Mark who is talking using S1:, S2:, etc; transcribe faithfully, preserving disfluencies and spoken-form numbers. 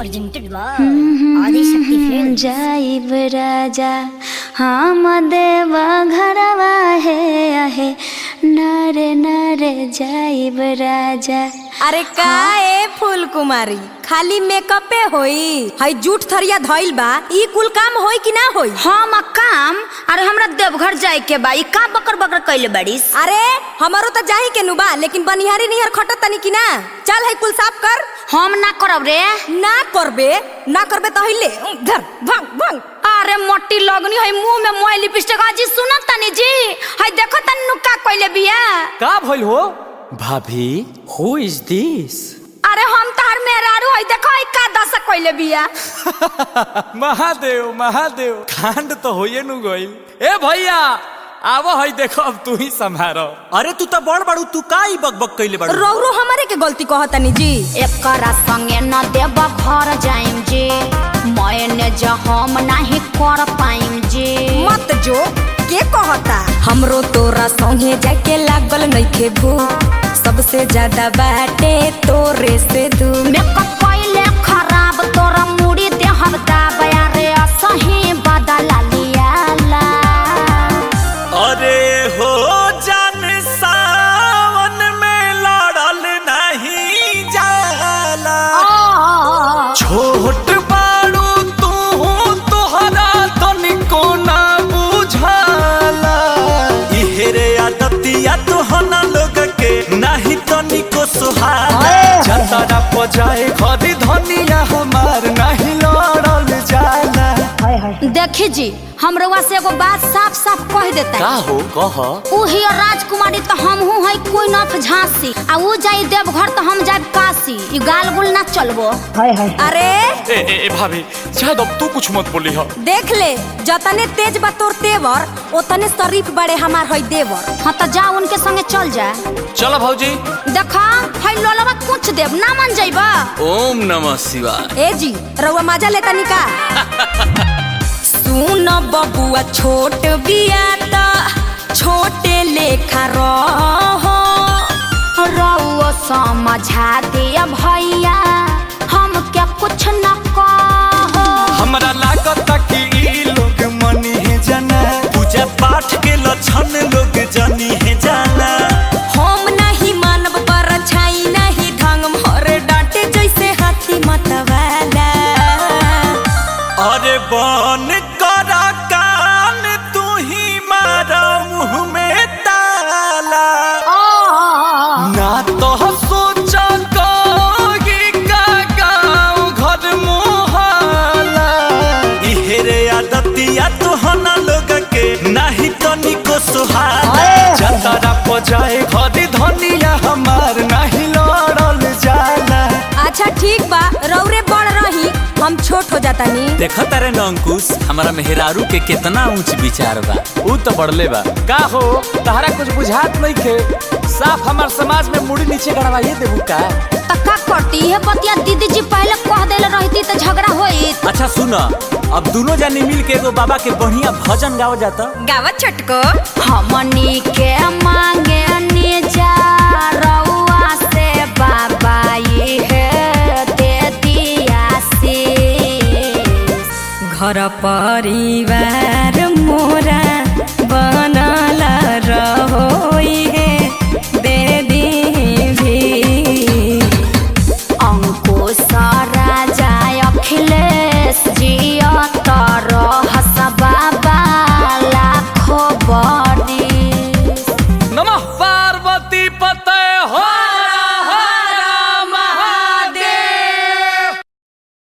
S1: presented by Adi Shakti Films.
S2: जाइब राजा हम देवा घरवा है आहे नरे नरे जाइब राजा।
S3: अरे का ए फूल कुमारी खाली मेकअपे होई हई जूठ थरिया धइल बा ई कुल काम होई कि ना होई?
S2: हम काम अरे हमरा देवघर जाए के बा ई का बकर बकर कइले बाड़ीस।
S3: अरे हमारो तो जाही के नु बा लेकिन बनिहारी निहर खटत तनी कि ना। चल हई कुल साफ कर।
S2: हम ना करब रे।
S3: ना करबे ना करबे तो हइले धर भंग भंग।
S2: अरे मोटी लगनी है मुंह में मोय लिपस्टिक आजी सुनो तनी जी हई देखो तनी नु का कइले बिया।
S4: का भइल हो भाभी हु इज दिस?
S2: अरे हम तार मेहरारू हई देखो हई का दशा कइले बिया।
S4: महादेव महादेव कांड तो होये नु गइल। ए भैया आवो हई देखो अब तू ही संभारो। अरे तू तो बड़ बड़ू तू का ई बकबक कइले बड़ू?
S3: रौरो हमरे के गलती कहतनी जी।
S2: एकरा संगे न देब घर जाइम जी मैंने जो हम नहीं कर पाइम जी।
S3: मत जो के कहता हमरो तोरा संगे जाके लागल नइखे भूख सबसे ज्यादा बाटे तोरे से दूर।
S2: मेकअप कइले खराब तोरा मुड़ी देहब दाबया रे सही बदला लियाला।
S4: अरे हो जान सावन में लड़ल नहीं जाला छोट बाड़ू तू तोहरा तनिको ना बुझाला इहेरे आदतिया तोहना लोग के नहीं तनिको सुहाला जतरा पजाए घरी धनिया हमार नहीं लड़ल जाला।
S2: देखी जी हम रउआ से एगो बात साफ साफ कह देता
S4: का हो कह
S2: उही राजकुमारी तो हम हूँ है कोई नाथ झांसी आ ऊ जाई देवघर तो हम जाब काशी ई गाल गुल ना चलबो।
S3: अरे
S4: ए, ए, ए भाभी शायद अब तू कुछ मत बोली हो।
S3: देख ले जतने तेज बा तोर तेवर ओतने शरीफ बड़े हमार हई देवर।
S2: हाँ तो जा उनके संगे चल जा।
S4: चलो भौजी
S2: देखा हई लोलवा कुछ देव ना मन जाइबा।
S4: ओम नमः शिवाय।
S3: ए जी रउआ मजा लेता निका। सुन बबुआ छोट बिया त छोटे लेखा रहो
S2: रउआ समझा दिया भैया हम क्या कुछ न कहो।
S4: हमरा लागत कि ई लोग मनी है जाना पूजा पाठ के लक्षण लोग जानी है जाना।
S3: हम नहीं मानब पर छाई नहीं ढंग मोर डांटे जैसे हाथी मतवाला।
S4: अरे बन करा कान तू ही मारा मुंह में ताला ना तो सोचा कहोगी का गाँव घर मोहल्ला इहेरे आदतिया तोहना लोग के नहीं तनिको सुहाला जतरा पजाए घरी धनिया हमार नहीं लड़ल जाला।
S3: अच्छा ठीक बा रौरे बड़ रही हम छोट हो जाता नी।
S4: देखो तारे न अंकुश हमारा मेहरारू के कितना ऊंच विचार बा ऊ तो बढ़ले बा। का हो तहरा कुछ बुझात नहीं खे साफ हमार समाज में मुड़ी नीचे गड़वाइए देबू का।
S2: तो का करती है बतिया दीदी जी पहले कह देले रहती तो झगड़ा होई।
S4: अच्छा सुन अब दोनों जानी मिल के एगो बाबा के बढ़िया भजन गाओ जाता।
S3: गावा छटको
S2: हमनी के मांगे नीचा रउआ से बाबा ये है दे दिया से।
S3: घर परिवार मोरा